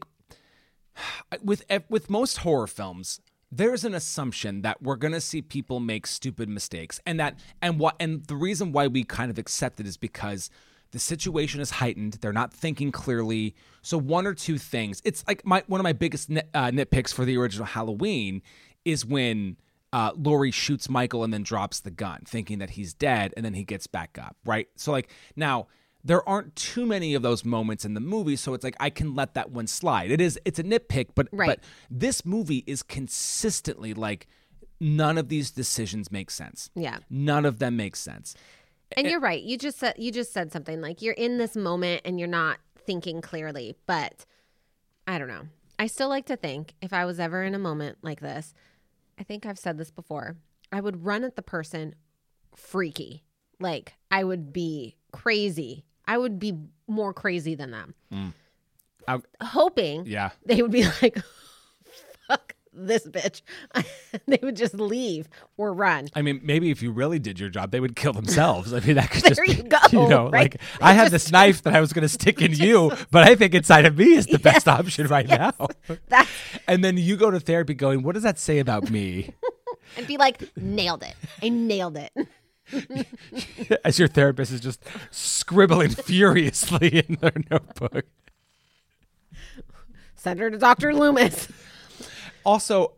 with most horror films, there's an assumption that we're going to see people make stupid mistakes. And the reason why we kind of accept it is because the situation is heightened. They're not thinking clearly. So one or two things. It's like one of my biggest nitpicks for the original Halloween is when Laurie shoots Michael and then drops the gun, thinking that he's dead, and then he gets back up, right? So now there aren't too many of those moments in the movie, so it's I can let that one slide. It's a nitpick, but this movie is consistently none of these decisions make sense. Yeah, none of them make sense. And you're right. You just said something you're in this moment and you're not thinking clearly. But I don't know. I still like to think if I was ever in a moment like this. I think I've said this before. I would run at the person freaky. I would be crazy. I would be more crazy than them. Hoping they would be fuck this bitch. They would just leave or run. I mean, maybe if you really did your job, they would kill themselves. I mean, that could there you go. Right? I had this knife that I was going to stick in you, but I think inside of me is the best option right now. And then you go to therapy going, what does that say about me? And be nailed it. I nailed it. As your therapist is just scribbling furiously in their notebook. Send her to Dr. Loomis. Also,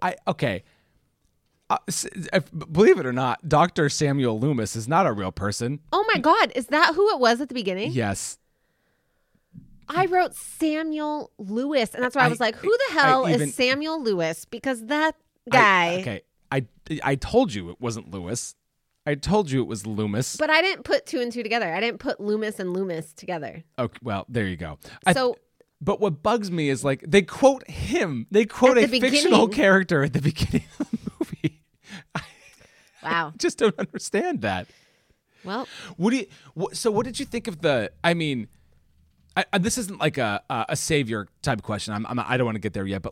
believe it or not, Dr. Samuel Loomis is not a real person. Oh my God. Is that who it was at the beginning? Yes. I wrote Samuel Lewis, and that's why I was who the hell is Samuel Lewis? Because that guy. I told you it wasn't Lewis. I told you it was Loomis. But I didn't put two and two together. I didn't put Loomis and Loomis together. Okay, well, there you go. But what bugs me is they quote him. They quote a fictional character at the beginning of the movie. Wow. I just don't understand that. Well, what did you think of the? I mean, this isn't a savior type of question. I don't want to get there yet, but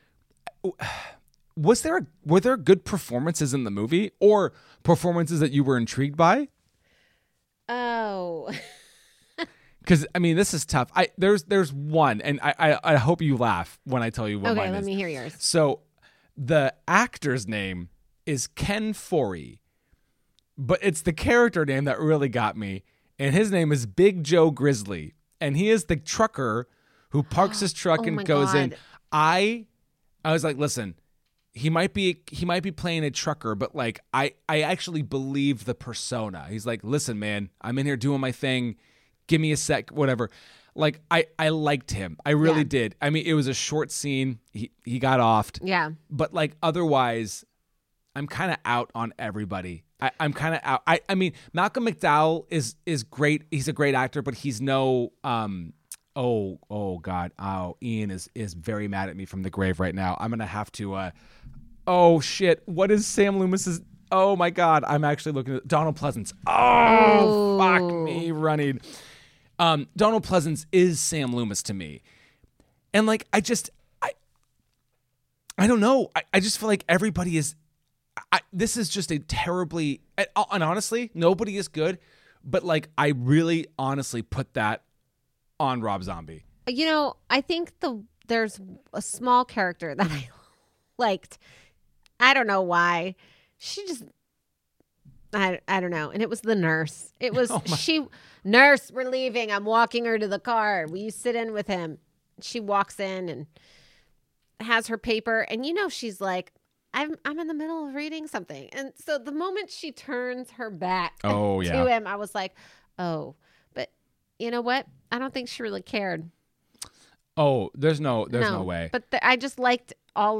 were there good performances in the movie or performances that you were intrigued by? Oh. Because I mean, this is tough. There's one, and I hope you laugh when I tell you what mine is. Okay, let me hear yours. So, the actor's name is Ken Foree, but it's the character name that really got me, and his name is Big Joe Grizzly, and he is the trucker who parks his truck and goes in. I was like, listen, he might be playing a trucker, but I actually believe the persona. He's like, listen, man, I'm in here doing my thing. Give me a sec, whatever. I liked him. I really did. I mean, it was a short scene. He got offed. Yeah. But otherwise, I'm kind of out on everybody. I'm kind of out. I mean, Malcolm McDowell is great. He's a great actor, but he's no. Oh God. Oh, Ian is very mad at me from the grave right now. I'm gonna have to. Oh shit. What is Sam Loomis's? Oh my God. I'm actually looking at Donald Pleasance. Oh, fuck me running. Donald Pleasance is Sam Loomis to me. And I don't know. I just feel like everybody is, this is just a terribly, and honestly, nobody is good, but I really honestly put that on Rob Zombie. I think there's a small character that I liked. I don't know why. She just, I don't know. And it was the nurse. It was, nurse, we're leaving. I'm walking her to the car. Will you sit in with him? She walks in and has her paper. And she's like, I'm in the middle of reading something. And so the moment she turns her back to him, I was like, oh, but you know what? I don't think she really cared. Oh, there's no way. But I just liked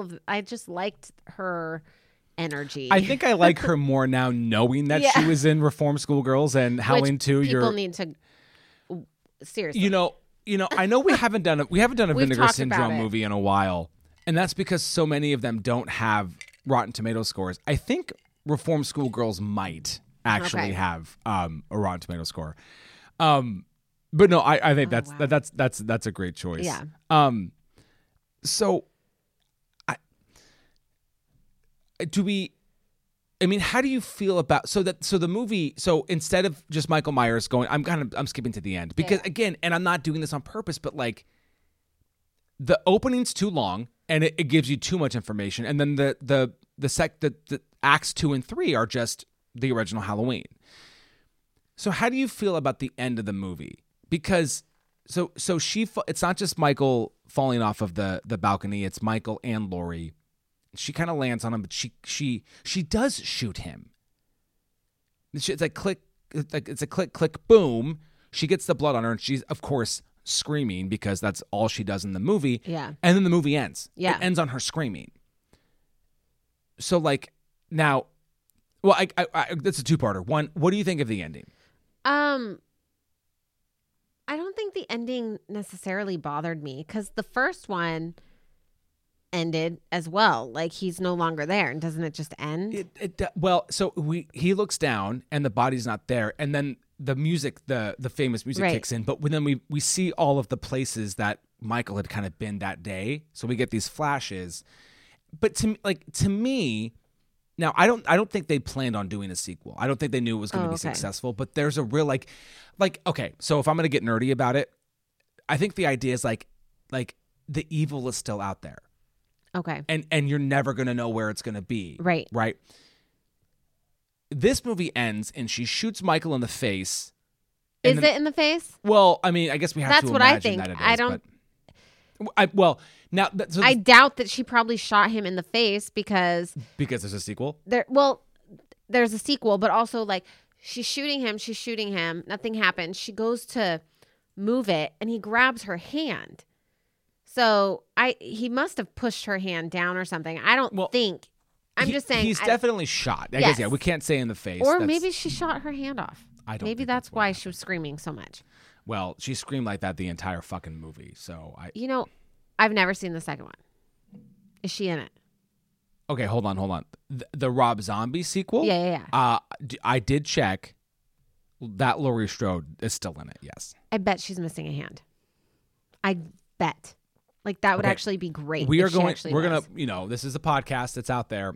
her energy. I think I like her more now knowing that she was in Reform Schoolgirls and Halloween 2. People need to seriously. I know we haven't done a Vinegar Syndrome movie in a while, and that's because so many of them don't have Rotten Tomato scores. I think Reform Schoolgirls might actually have a Rotten Tomato score. But no, I think that's a great choice. Yeah. So, I do we. I mean, how do you feel about so the movie? So instead of just Michael Myers going, I'm skipping to the end because again, and I'm not doing this on purpose, but like the opening's too long and it gives you too much information, and then the acts 2 and 3 are just the original Halloween. So how do you feel about the end of the movie? Because so it's not just Michael falling off of the balcony; it's Michael and Laurie. She kind of lands on him, but she does shoot him. It's like click, it's a click, click, boom. She gets the blood on her, and she's of course screaming because that's all she does in the movie. Yeah. And then the movie ends. Yeah. It ends on her screaming. So like now, well, I that's a two-parter. One, what do you think of the ending? I don't think the ending necessarily bothered me because the first one ended as well. Like he's no longer there, and doesn't it just end? Well, so he looks down and the body's not there, and then the music, the famous music kicks in. But then we see all of the places that Michael had kind of been that day, so we get these flashes. But to me, now I don't think they planned on doing a sequel. I don't think they knew it was going to be successful. But there's a real like okay. So if I'm going to get nerdy about it, I think the idea is like the evil is still out there. Okay. And you're never going to know where it's going to be. Right. Right. This movie ends and she shoots Michael in the face. Is it in the face? Well, I mean, I guess we have That's to what imagine I think. that it is. I don't. I doubt that she probably shot him in the face because there's a sequel. There's a sequel, but also like she's shooting him. Nothing happens. She goes to move it, and he grabs her hand. So he must have pushed her hand down or something. I don't think. I'm just saying he's definitely shot. I guess we can't say in the face. Or maybe she shot her hand off. I don't. Maybe that's why she was screaming so much. Well, she screamed like that the entire fucking movie. So I've never seen the second one. Is she in it? Okay, hold on. The Rob Zombie sequel? Yeah. I did check. That Laurie Strode is still in it. Yes. I bet she's missing a hand. I bet. Like that would actually be great. We're gonna, this is a podcast that's out there.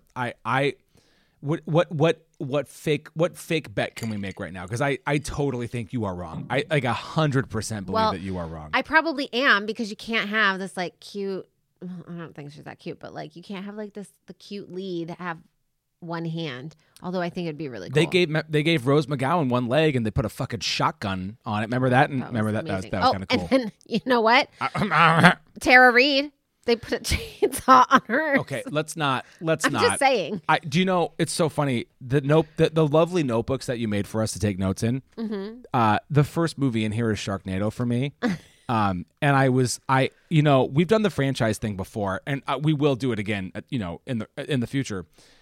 What fake bet can we make right now? Because I totally think you are wrong. I like 100% believe that you are wrong. I probably am, because you can't have this like cute. I don't think she's that cute, but like you can't have like the cute lead have one hand. Although I think it'd be really cool. They gave Rose McGowan one leg and they put a fucking shotgun on it. Remember that? And that was kind of cool. And then you know what? Tara Reid. They put a chainsaw on her. Okay, let's not. I'm just saying. Do you know, it's so funny, the lovely notebooks that you made for us to take notes in. Mm-hmm. The first movie in here is Sharknado for me. And we've done the franchise thing before, and we will do it again, in the future.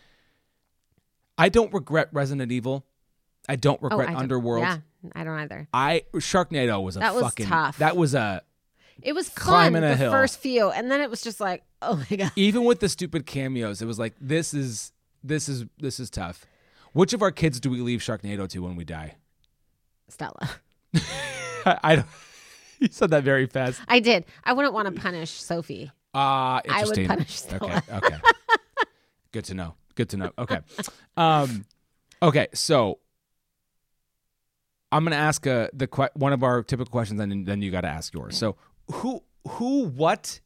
I don't regret Resident Evil. I don't regret Underworld. Yeah, I don't either. Sharknado was tough. That was a. It was fun the hill. First few, and then it was just like, oh my god. Even with the stupid cameos, it was like this is tough. Which of our kids do we leave Sharknado to when we die? Stella. I don't. You said that very fast. I did. I wouldn't want to punish Sophie. Interesting. I would punish Stella. Okay. Good to know. Okay. Okay. So I'm going to ask one of our typical questions, and then you got to ask yours. So what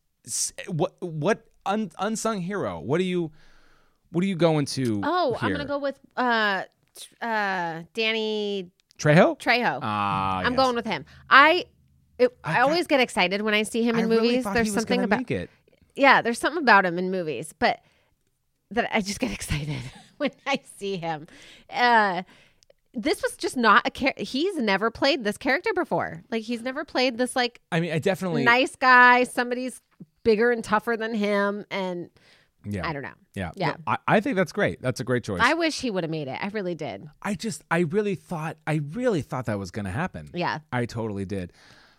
unsung hero? What are you going to? Oh, here? I'm going to go with Danny Trejo. I'm going with him. I always get excited when I see him in movies. There's something about it. Yeah, there's something about him in movies, but that I just get excited when I see him. This was just not he's never played this character before. Like he's never played this I definitely nice guy. Somebody's bigger and tougher than him, and I don't know. Yeah. No, I think that's great. That's a great choice. I wish he would have made it. I really did. I really thought that was going to happen. Yeah. I totally did.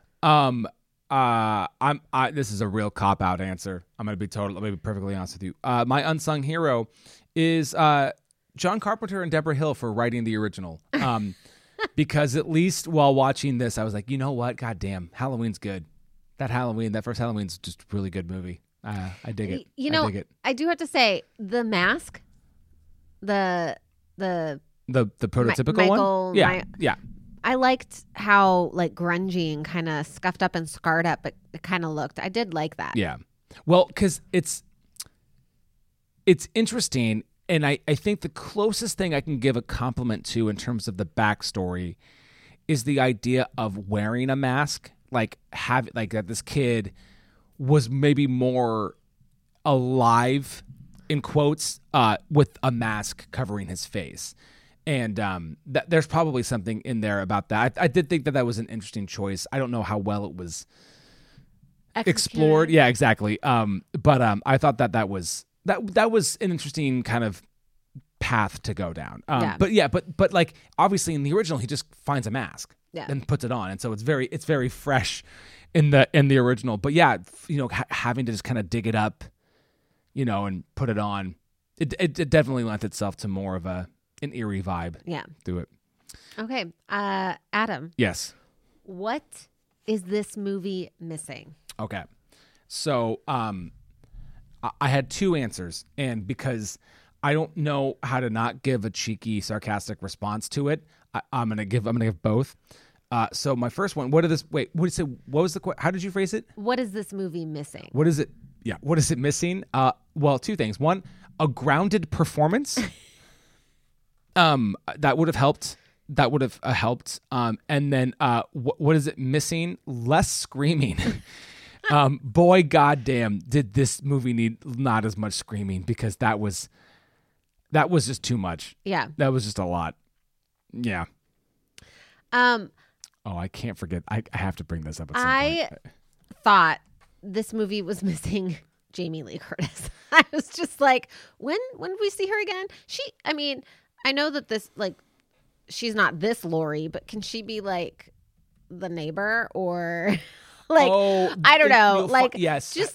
This is a real cop-out answer. I'm going to be perfectly honest with you. My unsung hero is John Carpenter and Deborah Hill for writing the original. Because at least while watching this, I was like, you know what? God damn, Halloween's good. That first Halloween's just a really good movie. I dig it. You know, I dig it. I do have to say the mask, the prototypical Michael, one. Yeah, yeah. I liked how like grungy and kind of scuffed up and scarred up it kind of looked. I did like that. Yeah. Well, because it's interesting, and I think the closest thing I can give a compliment to in terms of the backstory is the idea of wearing a mask, like that this kid was maybe more alive, in quotes, with a mask covering his face. And there's probably something in there about that. I did think that was an interesting choice. I don't know how well it was explored. Yeah, exactly. But I thought that was an interesting kind of path to go down. But like obviously in the original, he just finds a mask and puts it on, and so it's very fresh in the original. But yeah, having to just kind of dig it up, and put it on, it definitely lent itself to more of an eerie vibe. Yeah, through it. Okay, Adam. Yes. What is this movie missing? Okay, so I had two answers, and because I don't know how to not give a cheeky, sarcastic response to it, I'm gonna give both. So my first one, what was the how did you phrase it? What is this movie missing? What is it? Yeah, what is it missing? Well, two things. One, a grounded performance. That would have helped. And then what is it missing? Less screaming. Boy, goddamn, did this movie need not as much screaming, because that was just too much. Yeah. That was just a lot. Yeah. Oh, I can't forget. I have to bring this up at some point. I thought this movie was missing Jamie Lee Curtis. I was just like, when did we see her again? I know that this, like, she's not this Lori, but can she be like the neighbor or like, I don't know, like, yes, just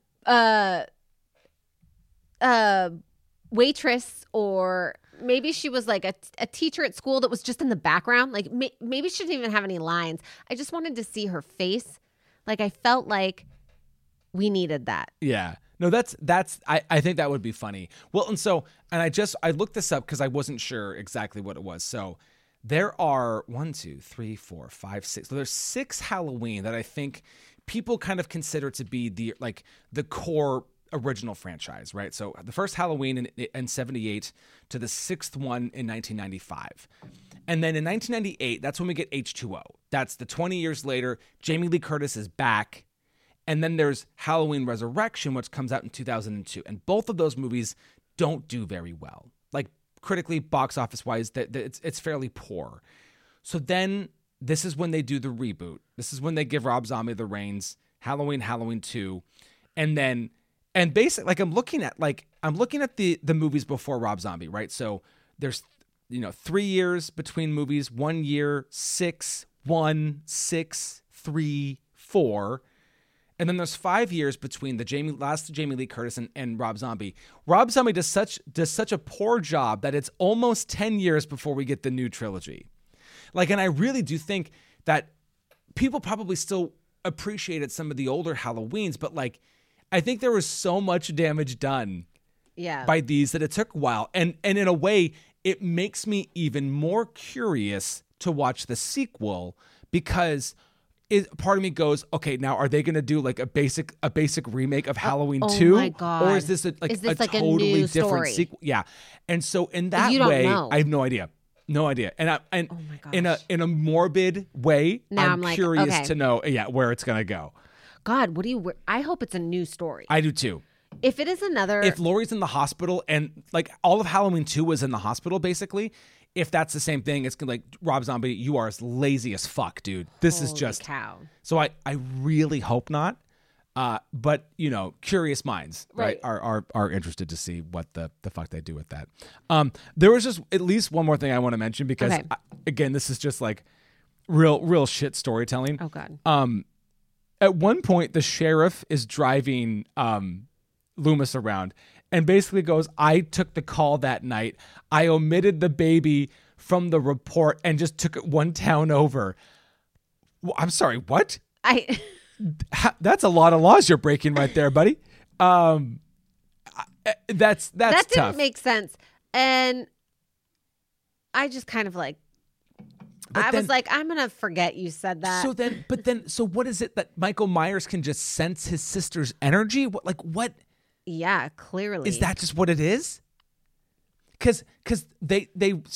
a waitress, or maybe she was like a teacher at school that was just in the background. Like maybe she didn't even have any lines. I just wanted to see her face. Like I felt like we needed that. Yeah. No, I think that would be funny. Well, and I looked this up because I wasn't sure exactly what it was. So there are 1, 2, 3, 4, 5, 6. So there's 6 Halloween that I think people kind of consider to be the core original franchise, right? So the first Halloween in 78 to the 6th one in 1995. And then in 1998, that's when we get H2O. That's the 20 years later. Jamie Lee Curtis is back. And then there's Halloween Resurrection, which comes out in 2002. And both of those movies don't do very well. Like critically, box office wise, it's fairly poor. So then this is when they do the reboot. This is when they give Rob Zombie the reins. Halloween 2. And basically, like I'm looking at the movies before Rob Zombie, right? So there's 3 years between movies, 1 year, 6, 1, 6, 3, 4. And then there's 5 years between the last Jamie Lee Curtis and Rob Zombie. Rob Zombie does such a poor job that it's almost 10 years before we get the new trilogy. Like, and I really do think that people probably still appreciated some of the older Halloweens, but like, I think there was so much damage done by these that it took a while. And in a way, it makes me even more curious to watch the sequel, because part of me goes, okay, now are they going to do like a basic remake of Halloween 2? My God. Or is this a totally new different story? Sequel? Yeah. And so in that You don't way, know. I have no idea. No idea. And oh my gosh. in a morbid way, Now I'm I'm like, curious okay. to know where it's going to go. God, I hope it's a new story. I do too. If it is another, If Laurie's in the hospital and like all of Halloween 2 was in the hospital, basically, if that's the same thing, it's gonna like, Rob Zombie, you are as lazy as fuck, dude. This is holy just cow. So I really hope not. But curious minds, right, Right. are interested to see what the fuck they do with that. There was just at least one more thing I want to mention, because Okay. again, this is just like real shit storytelling. Oh God. At one point, the sheriff is driving Loomis around and basically goes, I took the call that night. I omitted the baby from the report and just took it one town over. I'm sorry, what? That's a lot of laws you're breaking right there, buddy. That's That tough. didn't make sense. And I just kind of like, was like, I'm going to forget you said that. So what is it that Michael Myers can just sense his sister's energy? What? Yeah, clearly. Is that just what it is? Because they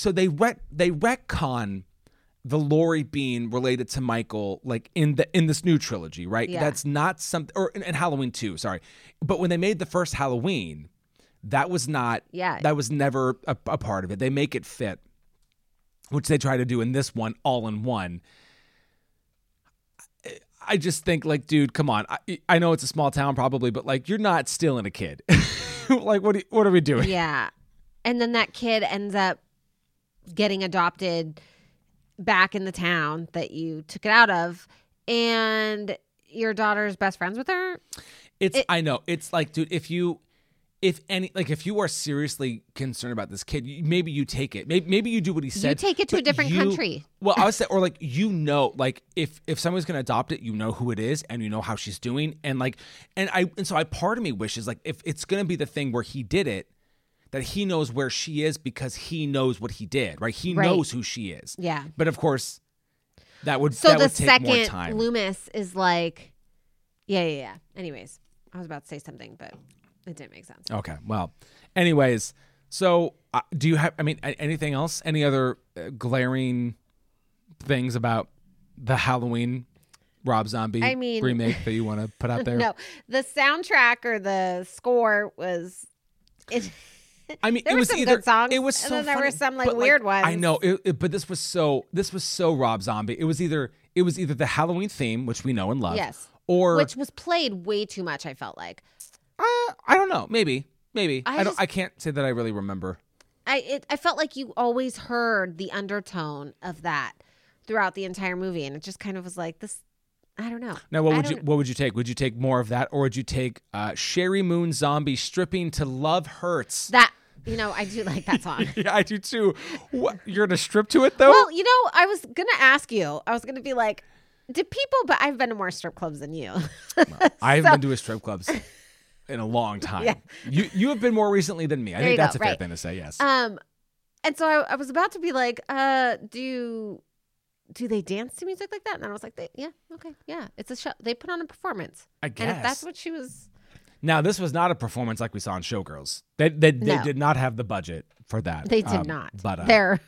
retcon the Laurie being related to Michael, like in this new trilogy, right? Yeah. That's not something, or in Halloween 2, sorry. But when they made the first Halloween, that was not. Yeah. That was never a part of it. They make it fit, which they try to do in this one, all in one. I just think, like, dude, come on. I know it's a small town probably, but like, you're not stealing a kid. Like, what are we doing? Yeah. And then that kid ends up getting adopted back in the town that you took it out of, and your daughter's best friends with her. I know. It's like, dude, if you are seriously concerned about this kid, maybe you take it. Maybe you do what he said. You take it to a different country. Well, I would say, or like, like if someone's going to adopt it, you know who it is and you know how she's doing. And so part of me wishes, like, if it's going to be the thing where he did it, that he knows where she is because he knows what he did, right? He knows who she is. Yeah. But of course, that would the take more time. second Loomis is like, yeah. Anyways, I was about to say something, but it didn't make sense. Okay. Well, anyways, so do you have, anything else? Any other glaring things about the Halloween Rob Zombie remake that you want to put out there? No, the soundtrack or the score was... there were some good songs. It was so and then there funny, were some but weird ones. I know, but this was so Rob Zombie. It was either the Halloween theme, which we know and love, yes, or which was played way too much. I felt like. I don't know. Maybe. I can't say that I really remember. I felt like you always heard the undertone of that throughout the entire movie, and it just kind of was like this. I don't know. Now, what would you take? Would you take more of that, or would you take Sherry Moon Zombie stripping to Love Hurts? That, I do like that song. Yeah, I do too. What, you're gonna strip to it though? Well, I was gonna ask you. I was gonna be like, did people? But I've been to more strip clubs than you. Well, I haven't been to a strip clubs in a long time. Yeah. You have been more recently than me. I think that's a fair thing to say. Yes. And so I was about to be like, do they dance to music like that? And then I was like, yeah, it's a show. They put on a performance. I guess. And if that's what she was. Now, this was not a performance like we saw in Showgirls. They did not have the budget for that. They did not. But they're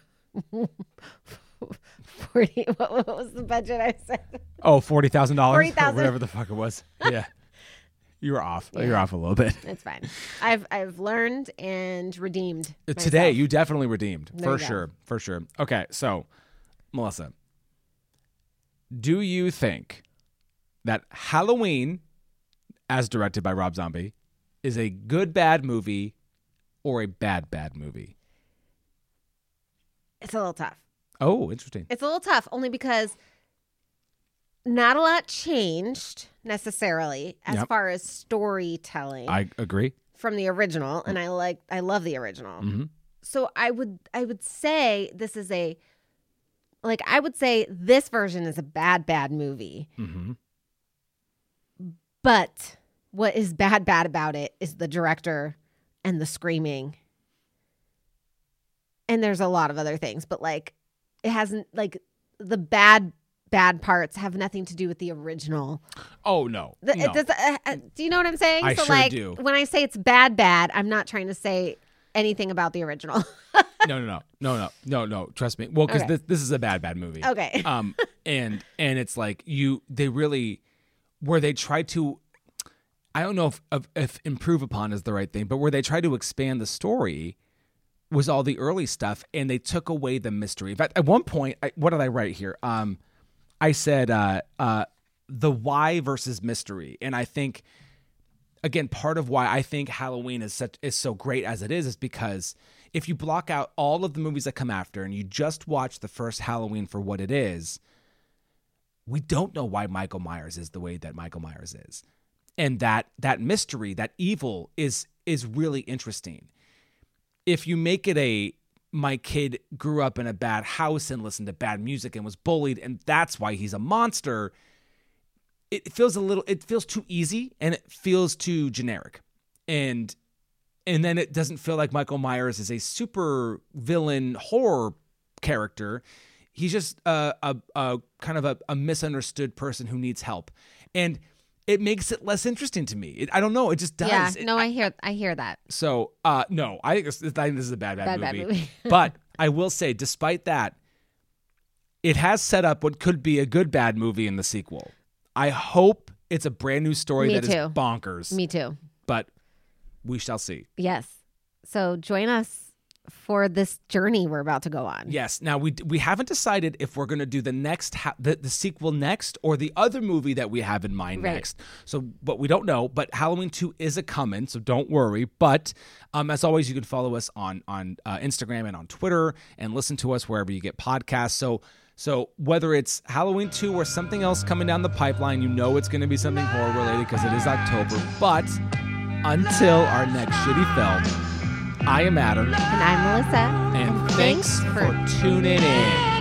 40. What was the budget I said? Oh, $40,000 $40,000. or whatever the fuck it was. Yeah. You were off. Yeah. You're off a little bit. It's fine. I've learned and redeemed myself. Today, you definitely redeemed. There For sure. Okay, so, Melissa, do you think that Halloween, as directed by Rob Zombie, is a good, bad movie or a bad, bad movie? It's a little tough. Oh, interesting. It's a little tough only because not a lot changed necessarily as far as storytelling. I agree. From the original, and I love the original. Mm-hmm. So I would say this is I would say this version is a bad movie. Mm-hmm. But what is bad about it is the director and the screaming. And there's a lot of other things, but it hasn't, the bad parts have nothing to do with the original. Oh, no. Do you know what I'm saying? I sure do. When I say it's bad, I'm not trying to say anything about the original. No. Trust me. Well, because this is a bad movie. Okay. And it's like they really, where they try to, I don't know if improve upon is the right thing, but where they try to expand the story was all the early stuff, and they took away the mystery. In fact, at one point, what did I write here? I said the why versus mystery, and I think, again, part of why I think Halloween is so great as it is because if you block out all of the movies that come after and you just watch the first Halloween for what it is, we don't know why Michael Myers is the way that Michael Myers is. And that mystery, that evil is really interesting. If you make it my kid grew up in a bad house and listened to bad music and was bullied, and that's why he's a monster, it feels too easy and it feels too generic. And then it doesn't feel like Michael Myers is a super villain horror character. He's just a kind of a misunderstood person who needs help. And it makes it less interesting to me. I don't know. It just does. Yeah, no, I hear that. So, no, I think this is a bad movie. Movie. But I will say, despite that, it has set up what could be a good bad movie in the sequel. I hope it's a brand new story Me that too. is bonkers. Me too. But we shall see. Yes. So join us for this journey we're about to go on. Yes. Now we haven't decided if we're going to do the next the sequel next or the other movie that we have in mind next. So, but we don't know. But Halloween 2 is a coming, so don't worry. But as always, you can follow us on Instagram and on Twitter, and listen to us wherever you get podcasts. So whether it's Halloween 2 or something else coming down the pipeline, you know it's going to be something horror related because it is October. But until our next shitty film, I am Adam. And I'm Melissa. And thanks for tuning in.